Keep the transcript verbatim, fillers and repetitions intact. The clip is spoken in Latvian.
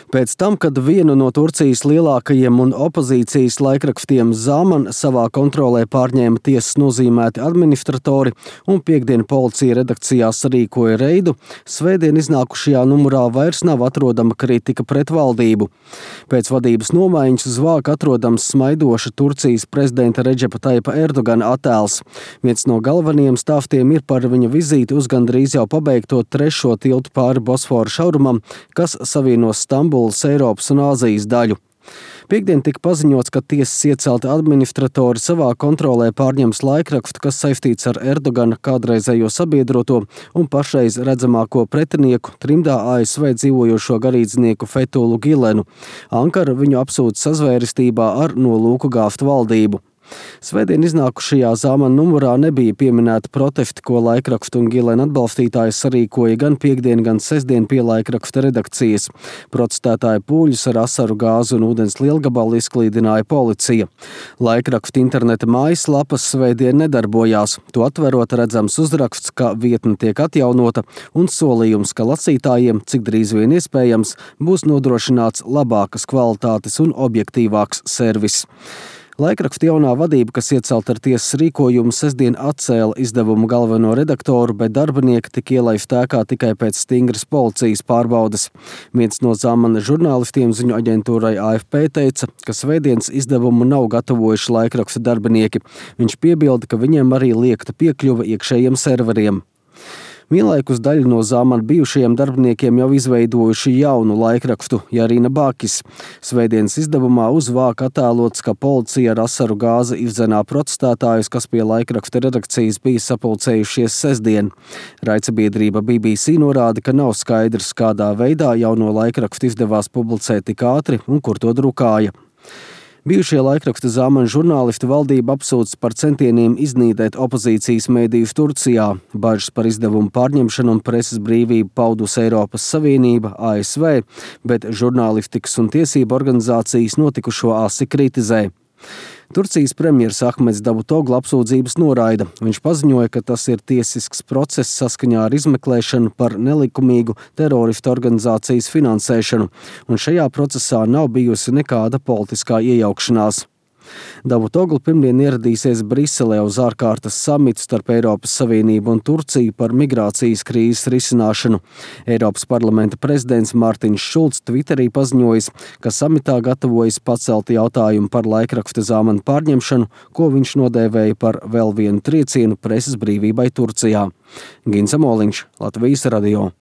Pēc tam, kad vienu no Turcijas lielākajiem un opozīcijas laikrakstiem Zaman savā kontrolē pārņēma tiesas nozīmēti administratori un piektdien policija redakcijā sarīkoja reidu, svētdien iznākušajā numurā vairs nav atrodama kritika pret valdību. Pēc vadības nomaiņas uz vāka atrodams smaidoša Turcijas prezidenta Redžepa Taipa Erdogana attēls. Viens no galvenajiem stāstiem ir par viņa vizīti uz gandrīz jau pabeigto trešo tiltu pāri Bosfora šaurumam, kas savienos Stambulas, Eiropas un Āzijas daļu. Piektdien tika paziņots, ka tiesas iecelti administratori savā kontrolē pārņems laikrakstu, kas saistīts ar Erdogana kādreizējo sabiedroto un pašreiz redzamāko pretinieku, trimdā A S V dzīvojošo garīdznieku Fethullu Gilenu. Ankara viņu apsūdz sazvērestībā ar nolūku gāzt valdību. Svētdien iznākušajā Zaman numurā nebija pieminēti protesti, ko laikrakstu un Gilena atbalstītāji sarīkoja gan piektdien, gan sestdien pie laikraksta redakcijas. Protestētāju pūļus ar asaru gāzu un ūdens lielgabalu izklīdināja policija. Laikraksta interneta mājaslapas svētdien nedarbojās. To atverot redzams uzraksts, ka vietne tiek atjaunota un solījums, ka lasītājiem, cik drīz vien iespējams, būs nodrošināts labākas kvalitātes un objektīvāks servis. Laikraksta jaunā vadība, kas iecelta ar tiesas rīkojumu, sestdien atcēla izdevumu galveno redaktoru, bet darbinieki tika ielaisti ēkā tikai pēc stingras policijas pārbaudes. Viens no Zamana žurnālistiem ziņu aģentūrai A F P teica, ka svētdienas izdevumu nav gatavojuši laikraksta darbinieki. Viņš piebilda, ka viņiem arī liekta piekļuva iekšējiem serveriem. Vienlaikus daļa no Zamana bijušajiem darbiniekiem jau izveidojuši jaunu laikrakstu Jarina Bakis. Svētdienas izdevumā uz vāka attēlots, ka policija ar asaru gāzi izdzenā protestētājus, kas pie laikraksta redakcijas bija sapulcējušies sestdien. Raidsabiedrība B B C norāda, ka nav skaidrs, kādā veidā jauno laikrakstu izdevās publicēt tik ātri un kur to drukāja. Bijušie laikraksta Zamana žurnālisti valdību apsūdz par centieniem iznīdēt opozīcijas mēdījus Turcijā. Bažas par izdevumu pārņemšanu un preses brīvību paudus Eiropas Savienība, A S V, bet žurnālistikas un tiesību organizācijas notikušo asi kritizē. Turcijas premjers Ahmeds Davutoglu apsūdzības noraida. Viņš paziņoja, ka tas ir tiesisks process saskaņā ar izmeklēšanu par nelikumīgu teroristu organizācijas finansēšanu, un šajā procesā nav bijusi nekāda politiskā iejaukšanās. Davutoglu pirmdien ieradīsies Briselē uz ārkārtas samitu starp Eiropas Savienību un Turciju par migrācijas krīzes risināšanu. Eiropas parlamenta prezidents Mārtiņš Šulcs Twitterī paziņojis, ka samitā gatavojas pacelt jautājumu par laikraksta Zamana pārņemšanu, ko viņš nodēvēja par vēl vienu triecienu preses brīvībai Turcijā. Gins Amoliņš, Latvijas radio.